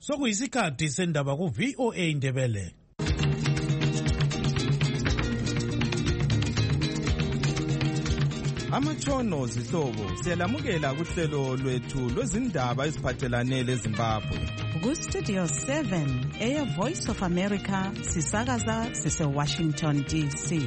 Sokuyisikhathi sendaba ku VOA Indebele. Amatshono zihlobo siyalamukela kuhlelo lwethu lwezindaba eziphathelane leZimbabwe. Ku Studio 7 Air Voice of America sisakaza sise Washington DC.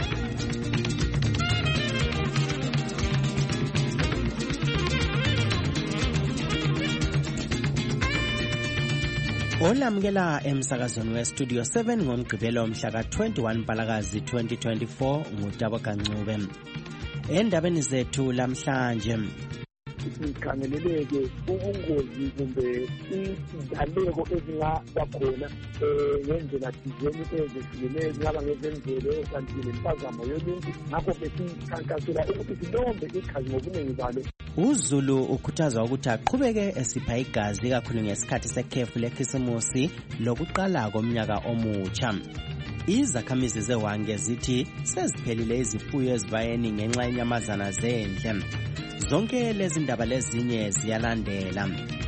Olamukela emsakazweni we-Studio 7 ngomgqibelo mhla ka-21 Mpalakazi 2024 nguTabo Kancube. Endabeni zethu lamhlanje sikhangeleleke ubungozi kumbe izidaleko ezingaba khona ngendlela thizeni ezehlukeneyo ezingaba ngezemvelo kanti nempazamo yoluntu ngakho besikhankasela ukuthi silombe ikhazi ngobuningi balo. uZulu ukhuthaza ukuthi aqhubeke esipha igazi kakhulu ngesikhathi sekhefu lekhisimusi lokuqala komnyaka omutsha. Izakhamizi zeWange zithi seziphelile izifuyo ezibayeni ngenxa yenyamazana zendle. Zonke lezi ndaba lezinye ziyalandela.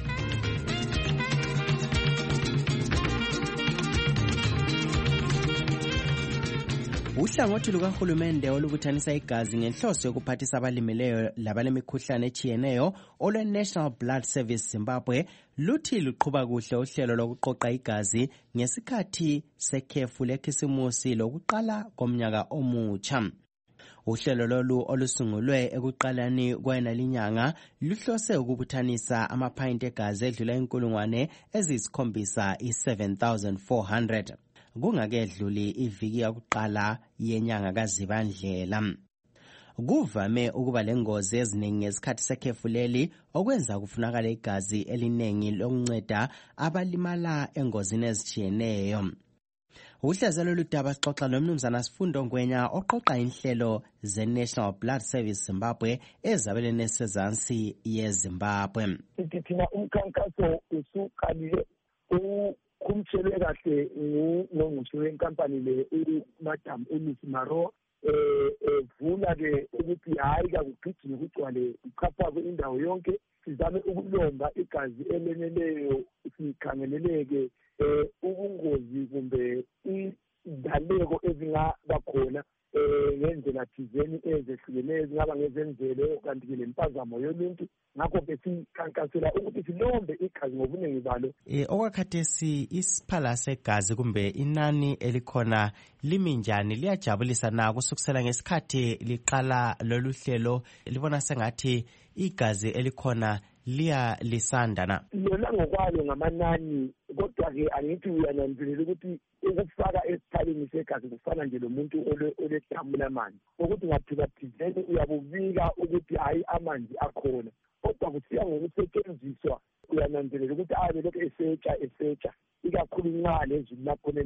Uhlangothi lukahulumende olubuthanisa igazi ngenhloso yokuphathisa abalimeleyo labalemikhuhlane etshiyeneyo olwe-National Blood Service Zimbabwe luthi luqhuba kuhle uhlelo lokuqoqa igazi ngesikhathi sekhefu lekhisimusi lokuqala komnyaka omutsha. Uhlelo lolu olusungulwe ekuqaleni kwenalinyanga luhlose ukubuthanisa amaphayinti egazi edlula inkulungwane eziyisikhombisa i-7,400. Kungakedluli iviki yokuqala yenyanga kaZibandlela. Kuvame ukuba lengozi eziningi ngesikhathi sekhefu leli okwenza kufunakala igazi eliningi lokunceda abalimala engozini ezitshiyeneyo. Uhlelo loludaba sixoxa nomnumzana Sifundo Ngwenya oqoqa inhlelo ze-National Blood Service Zimbabwe ezabeleni esezansi yeZimbabwe. Thina umkhankaso usuqalile kumtshele kahle ngungqongqoshe wenkampani le uMadam Elise Maro vula ke ukuthi hayi kakugijime kugcwale ichapha indawo yonke sizame ukulomba igazi eleneleyo sikhangeleleke ubungozi kumbe izidaleko ezingaba khona ngendlela thizeni ezehlukeneyo ezingaba ngezemvelo kanti ke lempazamo yoluntu ngakho besikhankasela ukuthi silombe igazi ngobuningi balo. Okwakhathesi isiphala segazi kumbe inani elikhona limi njani liyajabulisa na kusukusela ngesikhathi liqala lolu hlelo libona sengathi igazi elikhona lisanda na? Lona ngokwalo ngamanani kodwa-ke angithi uyananzelela ukuthi ukufaka esiphaleni segazi kufana nje lomuntu oledamu lamanzi ukuthi ngathiba thizeni uyabubika ukuthi hayi amanzi akhona kodwa kusiya ngokusetshenziswa uyananzelela ukuthi abe lokhu esetsha ikakhulu nxa lezulu lakhona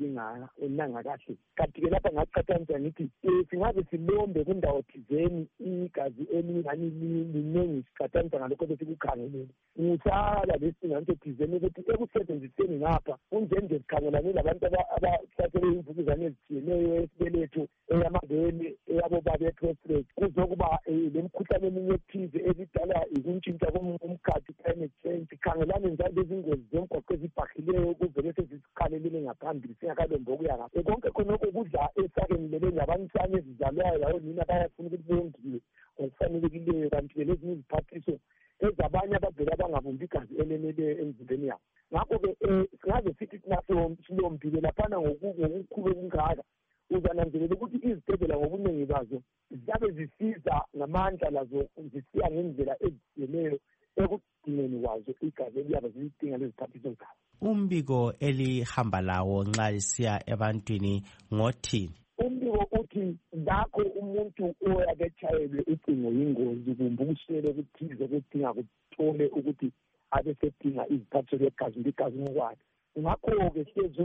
linanga kahle. Kanti-ke lapha ngaqathanisa ngithi singabe silombe kundawo thizeni igazi elingani liningi siqathanisa ngalokho besikukhangelele. Ngisala lesinganto thizeni ukuthi ekusebenziseni ngapha kunjenje sikhangelane labantu abahlaselwe imvukuzane ezitshiyeneyo esibeletho eyamabele eyabobaba eprostate kuzokuba lemikhuhlane eminye ethize ezidala ikuntshintsha komkhathi climate change. Sikhangelane njalo lezingozi zomgwaqo ezibhahileyo ukuvele sezisikhalelile ngaphambili singakalombi okuya ngapha. Konke khonokho kudla esakenilele ngabancane ezizalwayo lawo nina bayafuna ukuthi bongiwe ngokufanelekileyo kanti-ke lezinye iziphathiso ezabanye abavele abangabumbi igazi eleneleyo emzimbeni yabo. Ngakho-ke singaze sithi naso silombile laphana ngokukhulu okungaka uzananzelela ukuthi izibhedlela ngobuningi bazo ziyabe zisiza ngamandla lazo zisiya ngendlela ezitshiyeneyo ekudingeni kwazo igazi eliyabe zilidinga leziphathiso zazo. Umbiko elihamba lawo nxa lisiya ebantwini ngothini? Umbiko uthi lakho umuntu oyake etshayelwe ucingo yingozi kumbe ukuswele okuthize okudinga kuthole ukuthi abe sedinga iziphathiso zegazi igazi ngokwakhe. Ngakho-ke hlezi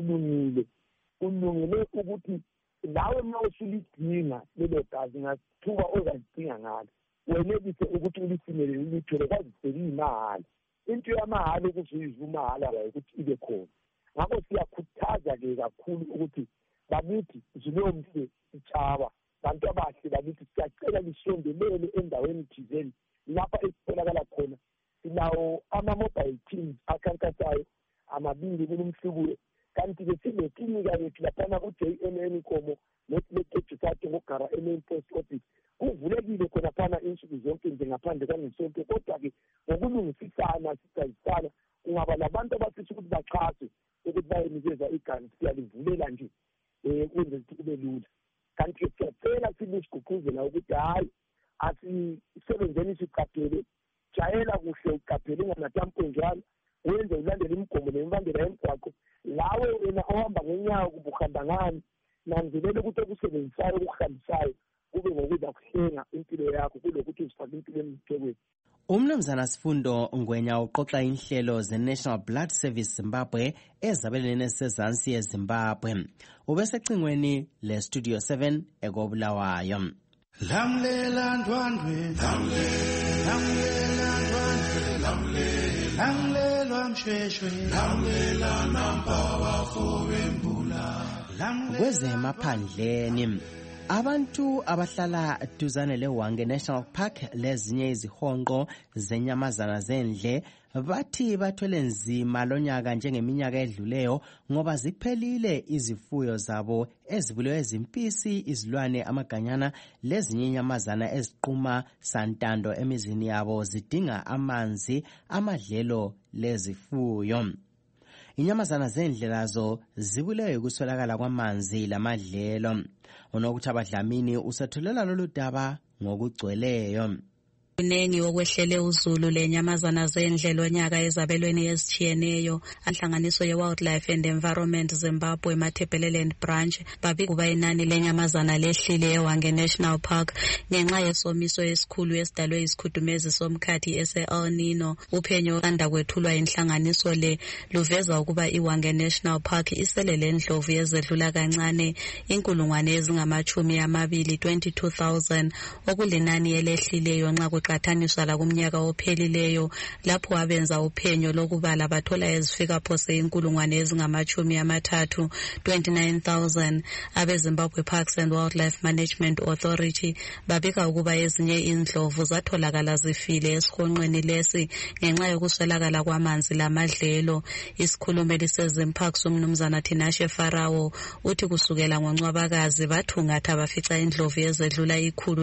ulungile ukuthi lawe ma usulidinga lelo gazi ngathuba ozalidinga ngalo wenelise ukuthi ulifinyelele ulithole kwazi sekuyimahhala. Into yamahhala ukuthi uyizwe umahala wayo ukuthi ibe khona. Ngakho siyakhuthaza-ke kakhulu ukuthi bakithi zilomhle itshaba bantu abahle bakithi siyacela lisondelele endaweni thizeni lapha esitholakala khona. Silawo ama-mobile teams akhankasayo 2 kulumhlubulo kanti-ke sineklinika lethu laphana ku-JNN Nkomo nekejusato ngogara e-main post office kuvulekile khonaphana insuku zonke nje ngaphandle kwangesonto kodwa-ke ngokulungisisana sidayisana kungaba labantu abafisa ukuthi baxhaswe ukuthi bayenikeza igazi siyalivulela nje ukuze kube lula kanti-ke siyacela sibusigqugquzela ukuthi hhayi asisebenzeni siqaphele jayela kuhle uqaphele unganatamponjwana wenze ulandele imigomo nemibandela yemigwaqo lawe wena ohamba ngenyawo kuba uhamba ngani nanzelela ukuthi okusebenzisayo okuhambisayo kube ngokuza kuhlenga impilo yakho kulokuthi uzifake impilo emithekweni. Umnumzana Sifundo Ngwenya uqoqa inhlelo ze-National Blood Service Zimbabwe ezabelene sezansi eZimbabwe. Ubesecingweni le-Studio 7 ekobulawayo. Lamlela ndwandwe, lamlela ndwandwe, lamlela mshweshwe, lamlela namba wafowembula. Kwezemaphandleni abantu abahlala duzane leHwange National Park lezinye izihonqo zenyamazana zendle bathi bathwele nzima lonyaka njengeminyaka edluleyo ngoba ziphelile izifuyo zabo ezibulewe ezimpisi, izilwane, amaganyana lezinye inyamazana eziquma santando emizini yabo zidinga amanzi, amadlelo lezifuyo. Inyamazana zendle lazo zibulewe ukuswelakala kwamanzi lamadlelo. Unokuthi Abadlamini usethulela lolu daba ngokugcweleyo. Kuningi okwehlele uzulu lenyamazana zendle lonyaka ezabelweni ezitshiyeneyo. Anhlanganiso ye-Wildlife and Environment Zimbabwe Matabeleland Branch babikuba inani lenyamazana lehlile eHwange National Park ngenxa yesomiso esikhulu esidalwe isikhudumezi somkhathi ese-El Nino. Uphenyo oluqanda kwethulwa inhlanganiso le luveza ukuba iHwange National Park iselele ndlovu ezedlula kancane 22,000 okulinani elehlileyo nxa kuqathaniswa la kumnyaka ophelileyo lapho abenza uphenyo lokubala bathola ezifika phose 29,000. Abezimbabwe Parks and Wildlife Management Authority babika ukuba ezinye indlovu zatholakala zifile esihonqweni lesi ngenxa yokuswelakala kwamanzi lamadlelo. Isikhulumeli seZimparks umnumzana Tinashe Farawo uthi kusukela ngoNcwabakazi bathungatha bafica indlovu ezedlula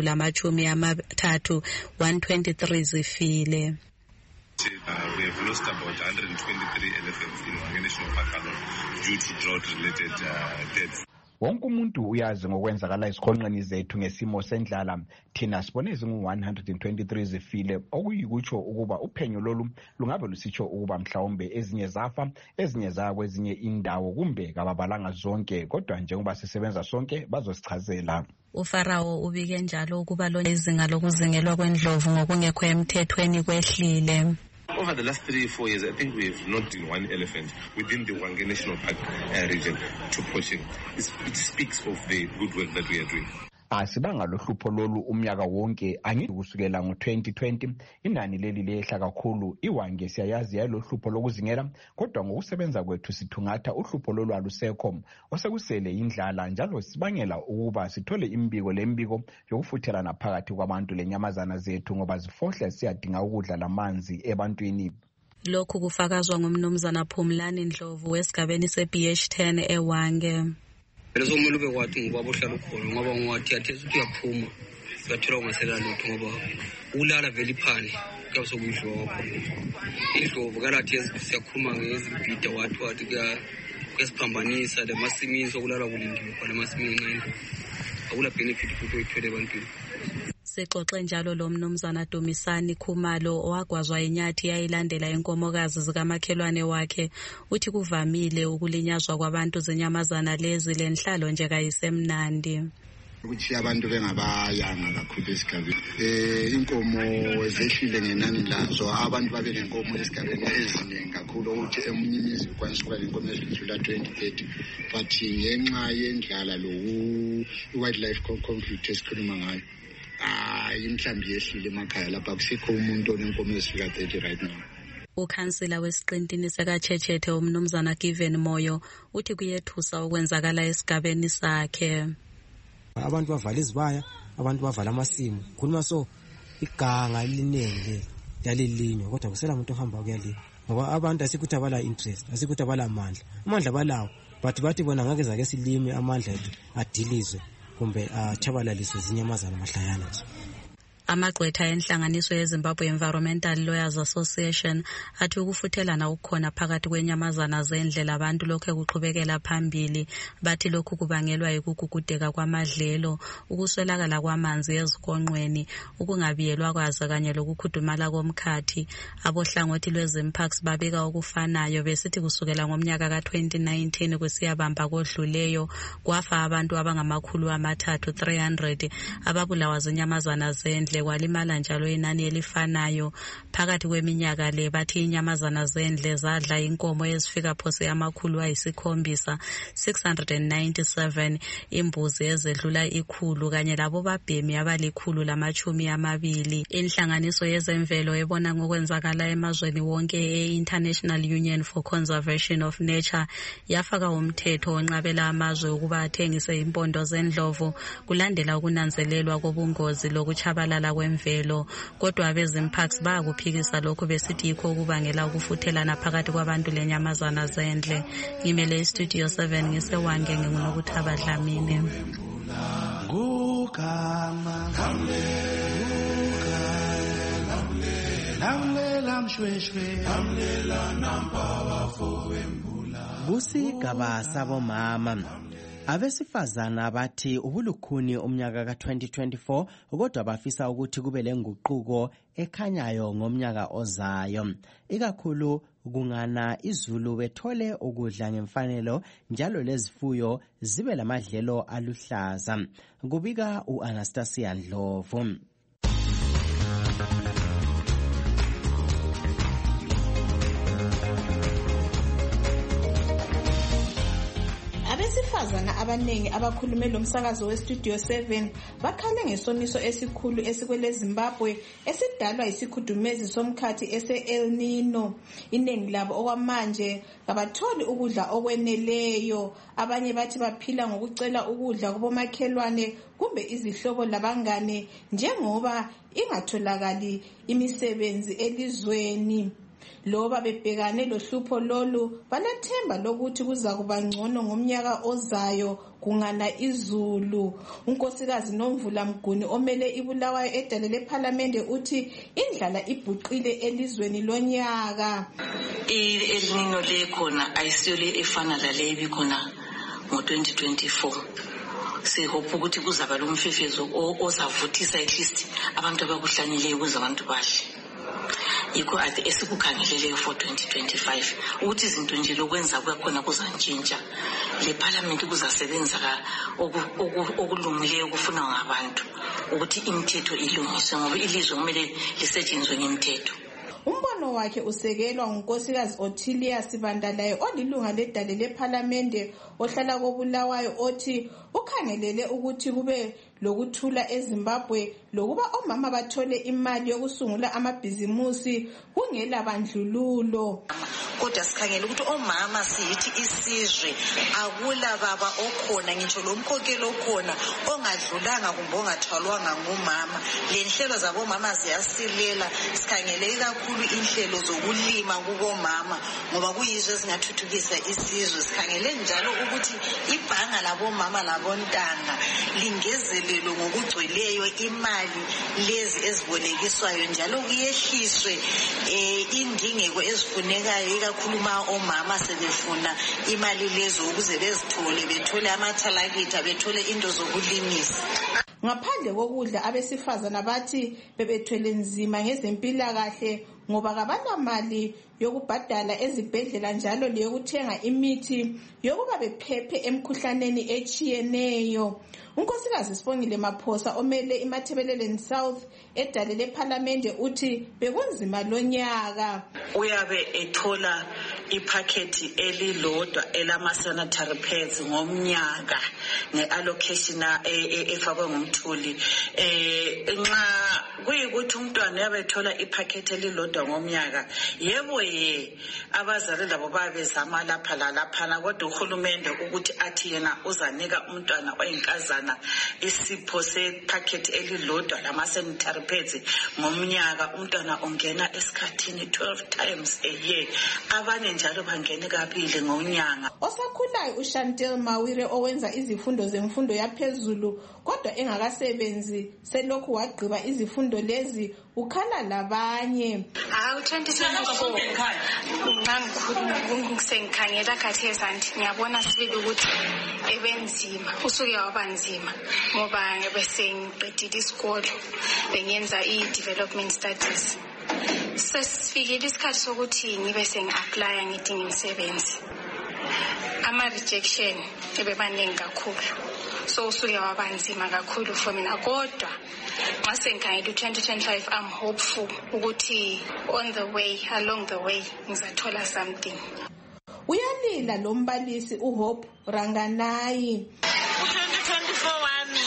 130 123 zifile. We have lost about 123 elephants in Hwange National Park alone due to drought-related deaths. Wonke umuntu uyazi ngokwenzakala esikhonqeni zethu ngesimo sendlala. Thina sibone ezingu-123 zifile, okuyikutsho ukuba uphenyo lolu lungabe lusitsho ukuba mhlawumbe ezinye zafa, ezinye zaya kwezinye indawo kumbe kababalanga zonke, kodwa njengoba sisebenza sonke bazosichazela. UFarawo ubike njalo ukuba lo izinga lokuzingelwa kwendlovu ngokungekho emthethweni kwehlile. Over the last 3-4 years, I think we've not seen one elephant within the Hwange National Park region to poaching. It speaks of the good work that we are doing. Asibanga lohlupho lolu umnyaka wonke, angithi kusukela ngo-2020 inani leli lehla kakhulu. iHwange siyayazi yalohlupho lokuzingela, kodwa ngokusebenza kwethu sithungatha uhlupho lolu alusekho, osekusele indlala njalo sibangela ukuba sithole imbiko lembiko yokufuthelana phakathi kwabantu lenyamazana zethu ngoba zifohle siyadinga ukudla lamanzi ebantwini. Lokhu kufakazwa ngumnumzana Phumlani Ndlovu wesigabeni se-BH10 eHwange. Leso kumele ube kwathi ngoba bohlala ukhona ngoba ungathi yathesa ukuthi uyaphuma uyathola ungasela lutho ngoba ulala vele iphane kuyabe sokuyidlovu wakho. Indlovu kalathi siyakhuluma ngezibhida wathi kuyasiphambanisa lemasimini sokulala kulindiwe khona emasimini nqeni akula benefit futhi oyithwele ebantwini. Sexoxe njalo lo mnumzana Dumisani Khumalo owagwazwa inyathi yayilandela inkomokazi zikamakhelwane wakhe uthi kuvamile ukulinyazwa kwabantu zenyamazana lezi lenhlalo nje kayisemnandi. Ukuthi abantu bengabayanga kakhulu esigabeni. Inkomo ezehlile ngenani lazo, abantu babe nenkomo esigabeni eziningi kakhulu ukuthi emunye imizi kwanisa ukuba inkomo ezidlula 20-30 but ngenxa yendlala lo wildlife conflict esikhuluma ngayo imhlambi yehlile emakhaya lapha kusikho umuntu onenkomo ezifika 30 right now. Ukhansila wesiqintini sekaChechethe umnumzana Given Moyo uthi kuyethusa okwenzakala esigabeni sakhe. Abantu bavala izibaya, abantu bavala amasimu. Khuluma so iganga linenge yalilinywa kodwa kusela umuntu ohamba kuyalinywa ngoba abantu asikuthi abala interest, asikuthi abala amandla balawo, but bathi bona ngake zake silime amandla ethu adilizwe kumbe achabalaliswe zinyamazana mahlayana nje. Amagqwetha enhlanganiso yeZimbabwe Environmental Lawyers Association athi ukufuthelana ukukhona phakathi kwenyamazana zendle labantu lokho kuqhubekela phambili. Bathi lokhu kubangelwa yikugugudeka kwamadlelo, ukuswelakala kwamanzi ezikonqweni, ukungabiyelwa kwazo kanye lokukhudumala komkhathi. Abohlangothi lwezimparks babika okufanayo besithi kusukela ngomnyaka ka-2019 kusiyabamba kodluleyo kwafa abantu abangamakhulu amathathu 300 ababulawa zinyamazana zendle, kwalimala njalo inani elifanayo. Phakathi kweminyaka le bathi inyamazana zendle zadla inkomo ezifika phose amakhulu ayisikhombisa 697, imbuzi ezedlula 100 kanye labo babhemi abalikhulu lamachumi amabili. Inhlanganiso yezemvelo ebona ngokwenzakala emazweni wonke e-International Union for Conservation of Nature yafaka umthetho onqabela amazwe ukuba athengise impondo zendlovu kulandela ukunanzelelwa kobungozi lokuchabalala kwemvelo. Kodwa abezimparks bayakuphikisa lokho besithi yikho kubangela ukufuthelana phakathi kwabantu lenyamazana zendle. Ngimele iStudio 7 ngisewange ngingunokuthaba Dlamini. Gugama lamlela mshweshwe lamlela namba bafowembula. Kusigaba sabomama, abesifazana bathi ubulukhuni umnyaka ka-2024 kodwa bafisa ukuthi kube lenguquko ekhanyayo ngomnyaka ozayo, ikakhulu kungana izulu bethole ukudla ngemfanelo njalo lezifuyo zibe lamadlelo aluhlaza. Kubika u-Anastasia Ndlovu. Abesifazana abanengi abakhulume lomsakazo weStudio 7 bakhale ngesomiso esikhulu esikwele Zimbabwe esidalwa yisikhudumezi somkhathi ese-El Nino. Inengi labo okwamanje kabatholi ukudla okweneleyo. Abanye bathi baphila ngokucela ukudla kubomakhelwane kumbe izihlobo labangane njengoba ingatholakali imisebenzi elizweni. Loba bebhekane lohlupho lolu balethemba lokuthi kuza kuba ngcono ngomnyaka ozayo kungana izulu. Unkosikazi Nomvula Mguni omele iBulawayo edale lePhalamende uthi indlala ibhuqile elizweni lonyaka. El Nino lekhona ayisiyole efana lale ebikhona ngo-2024. Sihope ukuthi kuzaba lo mfefezo ozavuthisa at least abantu abakuhlanyeleyo ukuze abantu bahle. Yikho esikukhangeleleyo for 2025 ukuthi izinto nje lokwenza kwakhona kuzantshintsha. Le Parliament kuzasebenza okulungileyo okufunwa ngabantu ukuthi imithetho ilungiswe ngoba ilizwe kumele lisetshenzwe ngemithetho. Umbono wakhe usekelwa ngunkosikazi Othilia Sibandalayo olilunga ledale lePhalamende ohlala koBulawayo othi ukhangelele ukuthi kube lokuthula eZimbabwe lokuba omama bathole imali yokusungula amabhizimusi kungela bandlululo. Kodwa sikhangela ukuthi omama siyithi isizwe akula baba okhona ngitsho lo mkhokheli okhona ongadlulanga kumbe ongathwalwanga ngumama. Le nhlelo zabomama ziyasilela. Sikhangele kakhulu inhlelo zokulima kubomama ngoba kuyizwe ezingathuthukisa isizwe. Sikhangele njalo ukuthi ibhanga labomama labontanga lingezelelo ngokugcweleyo imali lezi ezibolekiswayo njalo kuyehliswe indingeko ezifunekayo ikakhuluma omama sebefuna imali lezo ukuze bezithole bethole amathalakitha bethole into zokulimisa. Ngaphandle kokudla abesifazana bathi bebethwele nzima ngezempilakahle ngoba kabanamali yokubhadala ezibhedlela njalo leyokuthenga imithi yokuba bephephe emkhuhlaneni echiyeneyo. Unkosikazi Sibongile Maphosa omele iMathebeleleni South edale lePhalamende uthi bekunzima lonyaka. Uyabe ethola iphakethi elilodwa elama-sanitary pads ngomnyaka nge-allocation efakwe ngumthuli. Nxa kuyikuthi umntwana uyabethola iphakethe elilodwa ngomnyaka. Yebo abazali labo babezama lapha lalaphana, kodwa uhulumende ukuthi athi yena uzanika umntwana oyinkazana isipho sephakethe elilodwa lama-sanitary pads ngomnyaka. Umntwana ongena esikhathini 12 times a year, abanye njalo bangene kabili ngonyanga. Osakhulayo uShantel Mawire owenza izifundo zemfundo yaphezulu kodwa engakasebenzi selokhu wagqiba izifundo lezi ukhala labanye. 2024 sengikhangela khathesi anti ngiyabona sibili ukuthi ebenzima usuke wabanzima ngoba bese ngiqedile isikole bengenza i-development studies. Sesifikile isikhathi sokuthi ngibe sengi-aplya ngidinga imisebenzi. Ama-rejection ebebaningi kakhulu, so usuke wabanzima kakhulu for mina, kodwa mase ngikhangela u-2025 I'm hopeful ukuthi along the way ngizathola something. Uyalila lo mbalisi uHope Ranganayi. U-2024 wami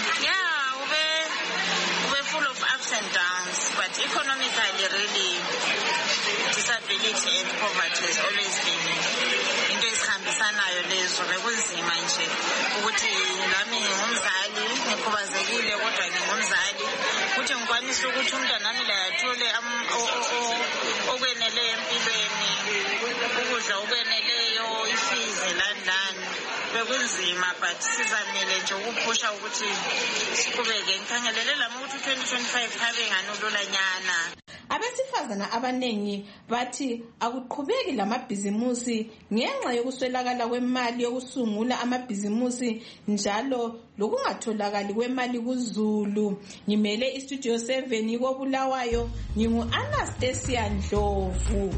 ube full of ups and downs, but economically really disability and poverty has always been into esihambisanayo lezo. Bekunzima nje ukuthi nami ngingumzali ngikhubazekile, kodwa ngingumzali ukuthi ngikwanise ukuthi umntwana nami la athole okweneleyo empilweni, ukudla okweneleyo, ifizi landlani. Bekunzima, but sizamile nje ukuphusha ukuthi siqhubeke. Ngikhangelele lami ukuthi 2025 habe nganululanyana. Abesifazana abanengi bathi akuqhubeki lamabhizimusi ngenxa yokuswelakala kwemali yokusungula amabhizimusi njalo lokungatholakali kwemali kuZulu. Ngimele iStudio 7 koBulawayo, ngingu-Anastasia Ndlovu.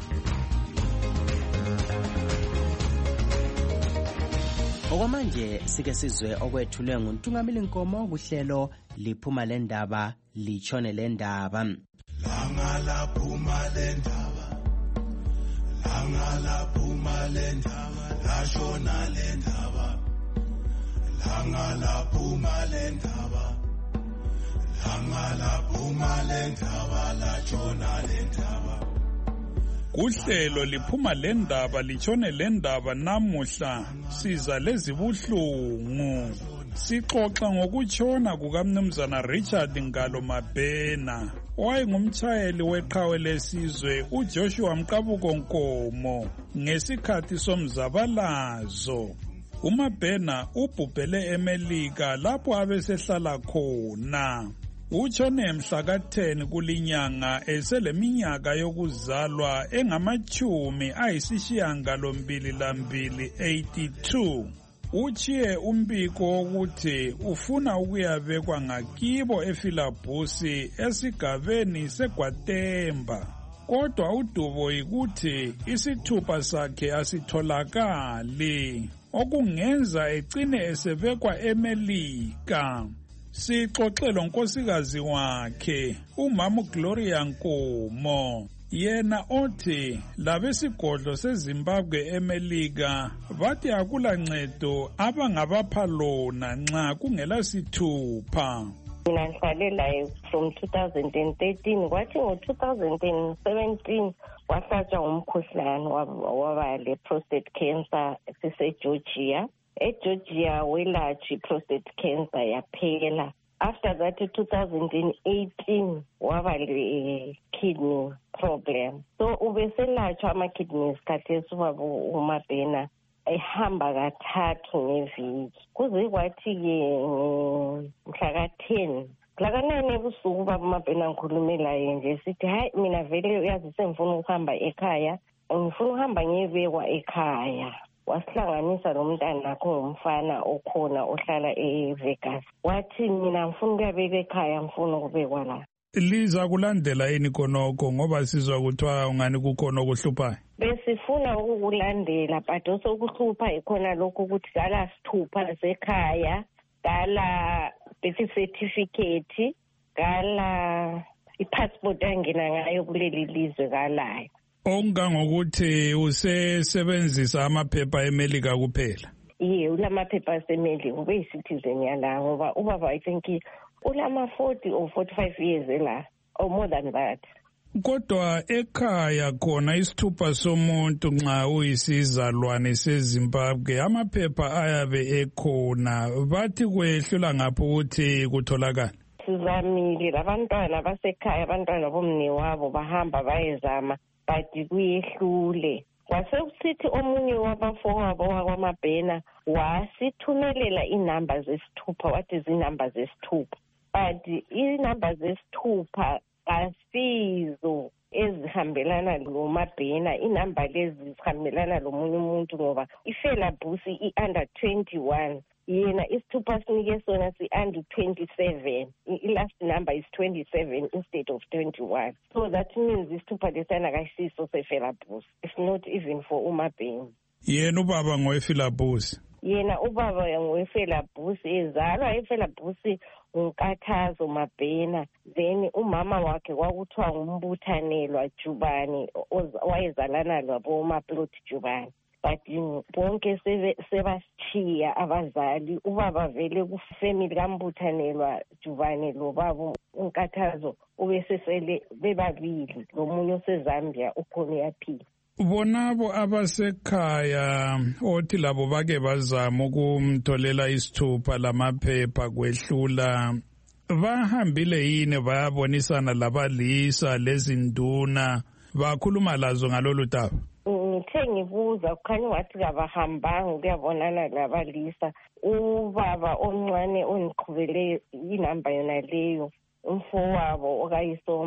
Okwamanje sike sizwe okwethulwe nguNtungamili Nkomo kuhlelo liphuma lendaba litshone lendaba. Langa laphuma lendaba, langa laphuma lendaba, lashona lendaba, langa laphuma lendaba, langa laphuma lendaba, lashona lendaba. Kuhlelo liphuma lendaba litshone lendaba namuhla siza lezibuhlungu. Sixoxa ngokutshona kukaMnumzana Richard Ngalo Mabhena, owayengumtshayeli weqhawe lesizwe uJoshua Mqabuko Nkomo ngesikhathi somzabalazo. uMabhena ubhubhele eMelika lapho abesehlala khona. Utshone mhla ka-10 kulinyanga eseleminyaka yokuzalwa engama-82 82. Uchiye umbiko wokuthi ufuna ukuyabekwa ngakibo eFilabusi esigabeni seGwatemba. Kodwa udubo yikuthi isithupha sakhe asitholakali, okungenza egcine esebekwa eMelika. Sixoxelo nkosikazi wakhe uMama Gloria Nkomo, yena othi labesigodlo seZimbabwe eMelika bathi akula ncedo abangabapha lona nxa kungela sithupha. Mina ngihlale laye from 2013 kwathi ngo-2017 wahlatshwa ngumkhuhlane waba le-prostate cancer siseGeorgia. eGeorgia welatshwa i-prostate cancer yaphela. After that 2018 waba le-kidney problem. So ubeselatshwa ama-kidneys khathesi ubaba uMabhena ehamba kathathu ngeviki. Kuze kwathi-ke mhla ka-10 mhlaka-9 ebusuku ubaba uMabhena ngikhulumelayo nje sithi hayi mina vele uyazi sengifuna ukuhamba ekhaya, ngifuna ukuhamba ngiyebekwa ekhaya. Wasihlanganisa lo mntana nakho ngumfana okhona ohlala eVegas. Wathi mina ngifuna ukuyabeka ekhaya, ngifuna ukubekwa la. Liza kulandela yini konoko ngoba sizwa kuthiwa ungani kukhona okuhluphayo? Besifuna ukukulandela but osokuhlupha ikhona lokho ukuthi kala sithupha sekhaya, kala birth certificate, kala i-passport angena ngayo kuleli lizwe kalayo. Ongangokuthi usebenzisa amaphepha eMelika kuphela. Ulamaphepha aseMelika, ube yi-citizen yala ngoba ubaba I think ulama 40 or 45 years ela or more than that. Kodwa ekhaya khona isithupha somuntu nxa uyisizalwane seZimbabwe amaphepha ayabe ekhona bathi kwehlula ngapho ukuthi kutholakala. Sizamile labantwana basekhaya abantwana bomnewabo bahamba bayezama but kuyehlule. Wasekusithi omunye wabafowabo wakwamabhena wasithumelela inamba zesithupha wathi izinamba zesithupha but inamba zesithupha asizo ezihambelana lomabhena inamba lezi zihambelana lomunye umuntu ngoba ifela busi i-under 21 yena isithupha sinike sona si-under 27 i-last number is 27 instead of 21 so that means isithupha lesana kayisiso sefela busi it's not even for umabhena. Yena ubaba ngowefela busi. Yena ubaba ngowefela busi ezalwa efela busi uNkathazo Mabhena then umama wakhe kwakuthiwa ngumbuthanelwa Jubani wayezalana labo Maplot Jubani but bonke sebashiya abazali ubaba vele kufamily kambuthanelwa Jubani lo baba uNkathazo ubesesele bebabili lomunye oseZambia ukhona yaphila. Bonabo abasekhaya othi labo bake bazama ukumtholela isithupha lamaphepha kwehlula bahambile yini bayabonisana labalisa lezinduna bakhuluma lazo ngalolu daba? Ngithe ngibuza kukhanya wathi kabahambanga ukuyabonana labalisa ubaba omncane oniqhubele inamba yona leyo umfowabo okayiso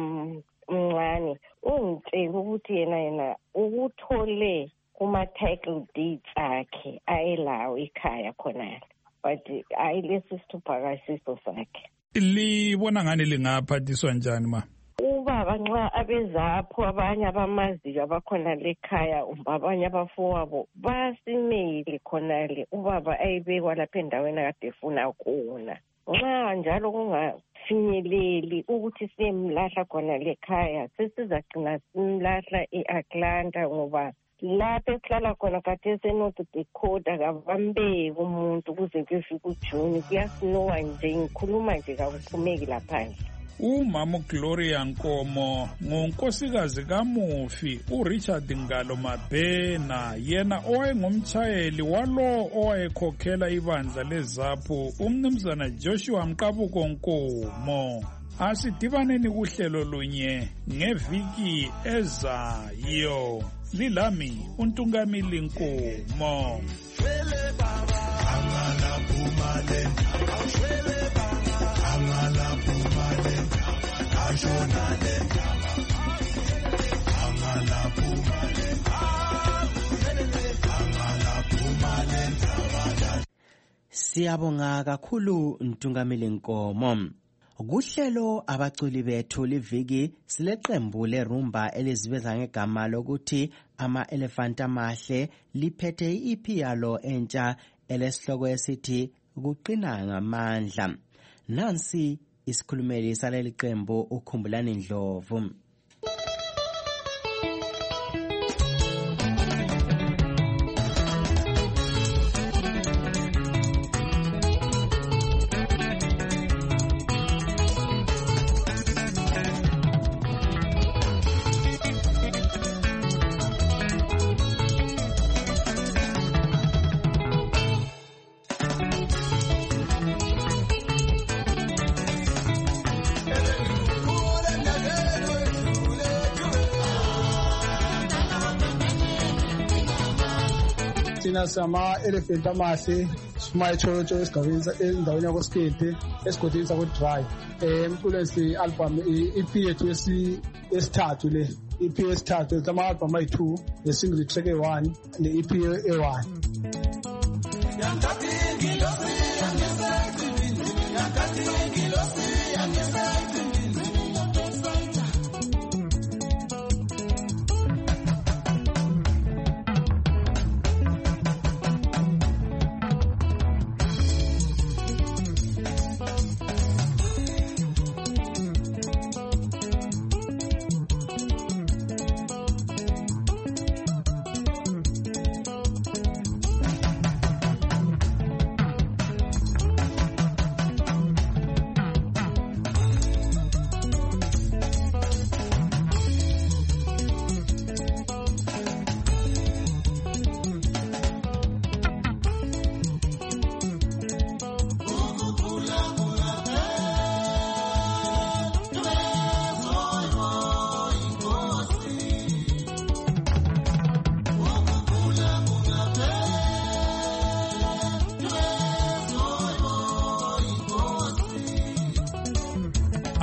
mncane ungitshela ukuthi yena ukuthole kuma-title deeds akhe ayelawo ekhaya khonala but ayilesi sithupha kasiso sakhe. Libona ngani lingaphathiswa njani ma? Ubaba nxa abezapho abanye abamaziyo abakhona lekhaya abanye abafowabo basimele khonale ubaba ayibekwa lapha endaweni akade efuna khona nxa njalo kungafinyeleli ukuthi siyemlahla khona lekhaya sesizagcina simlahla e-Atlanta ngoba lapho esihlala khona kade eseNorth Dakota kabambeki umuntu kuze kuyefika uJune kuyasinowa nje ngikhuluma nje kakuphumeki laphandle. Umama Gloria Nkomo ngunkosikazi kamufi uRichard Ngalo Mabhena yena owayengumtshayeli walo owayekhokhela ibandla leZAPHU umnumzana Joshua Mqabuko Nkomo. Asidibaneni kuhlelo lunye ngeviki ezayo. Lilami uNtungamili Nkomo. Siyabonga kakhulu Ntungamili Nkomo. Kuhlelo abaculi bethu liviki sileqembu lerumba eliziveza ngegama lokuthi ama-Elephant amahle liphethe i-EP yalo entsha elesihloko esithi kuqina ngamandla. Nansi isikhulumeli saleli qembu uKhumbulani Ndlovu. Thina sama-Elephant amahle simayitshotsho endaweni yakoSkete esigodini sako-Dry. Umculo si-album i-EP yethu yesithathu le EP yesithathu ama-album ayi-2 ne-single track e-1 ne-EP e-1.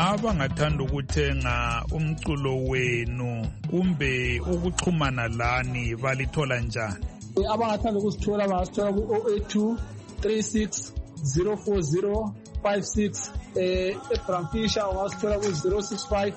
abangathanda ukuthenga umculo wenu kumbe ukuxhumana lani balithola njani? Abangathanda ukusithola bangasithola ku-082 36 040 56 eBramfisher ungasithola ku-065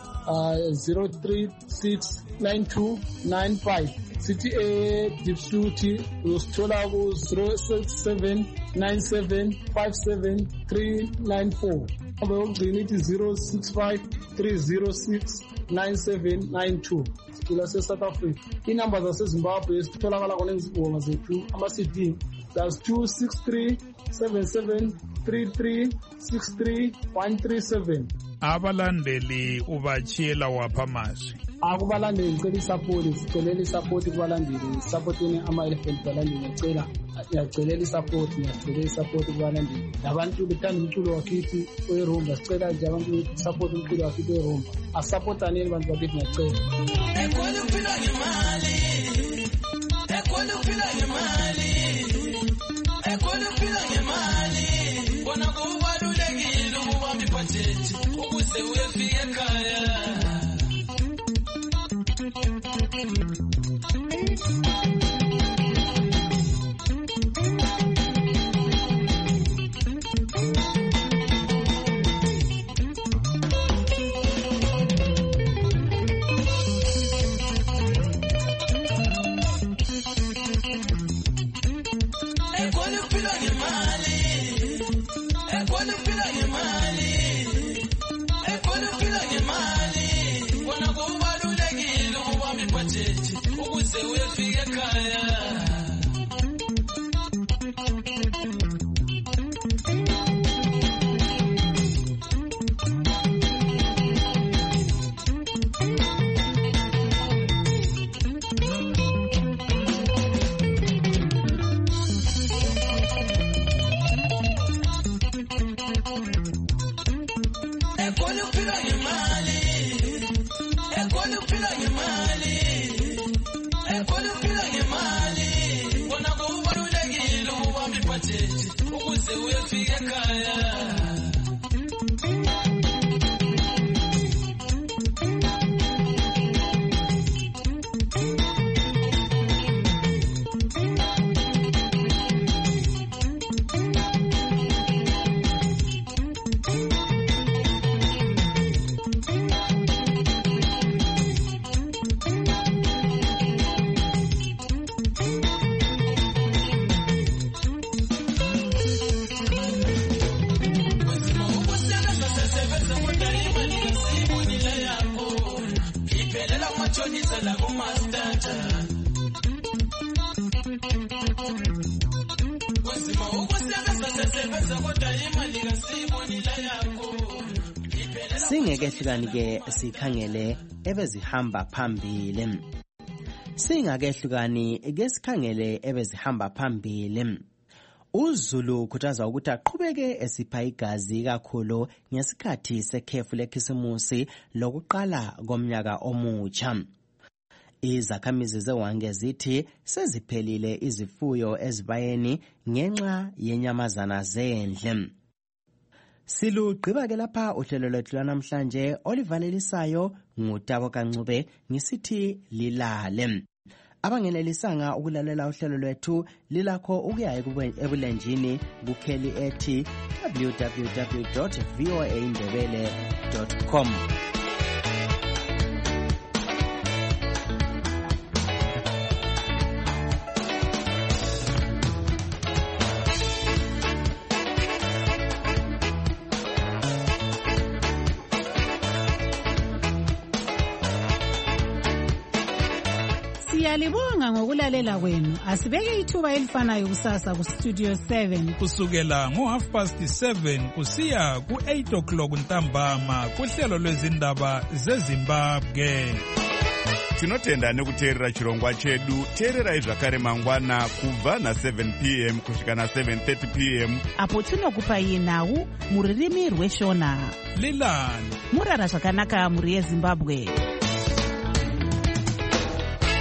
036 9295. Sithi eDipsuti usithola ku-067 97 57 394. Number yokugcina ithi 065 306 9792. Sikila se-South Africa. Inamba zaseZimbabwe esitholakala khona izingoma zethu ama-CD +263 77 33 63 137. Abalandeli ubachiyela wapha amazwi? Akubalandeli ngicela isapoti, sicelela isapoti kubalandeli, sapotini ama-elephant balandeli, ngiyacelela isapoti kubalandeli. Nabantu bethanda umculo wakithi oyirumba, sicela nje abantu bethi support umculo wakithi oyirumba. Asupportaneni bantu bakithi, ngiyacela. Ekhona ukuphila ngemali, ekhona ukuphila ngemali, ekhona ukuphila ngemali. Bona kubalulekile ukubamba ibhajethi ukuze uyefika ekhaya. Singekehlukani-ke sikhangele ebezihamba phambili. Singakehlukani-ke sikhangele ebezihamba phambili. uZulu ukhuthaza ukuthi aqhubeke esipha igazi kakhulu ngesikhathi sekhefu lekhisimusi lokuqala komnyaka omutsha. Izakhamizi zeWange zithi seziphelile izifuyo ezibayeni ngenxa yenyamazana zendle. Silugqiba ke lapha uhlelo lwethu lwanamhlanje olivalelisayo nguTabo Kancube ngisithi lilale. Abangenelisanga ukulalela uhlelo lwethu lilakho ukuya ebulenjini kukheli ethi www.voaindebele.com. Siyalibonga ngokulalela kwenu. Asibeke ithuba elifanayo kusasa ku Studio 7 kusukela ngo7:30 kusiya ku8 ntambama kuhlelo lwezindaba zeZimbabwe. Tinotenda nekuteerera chirongwa chedu. Teererai zvakare mangwana kubva na7 p.m. kusvika na7:30 p.m. apo tinokupai nhau muririmi rweshona. Lilani murara zvakanaka muri yeZimbabwe.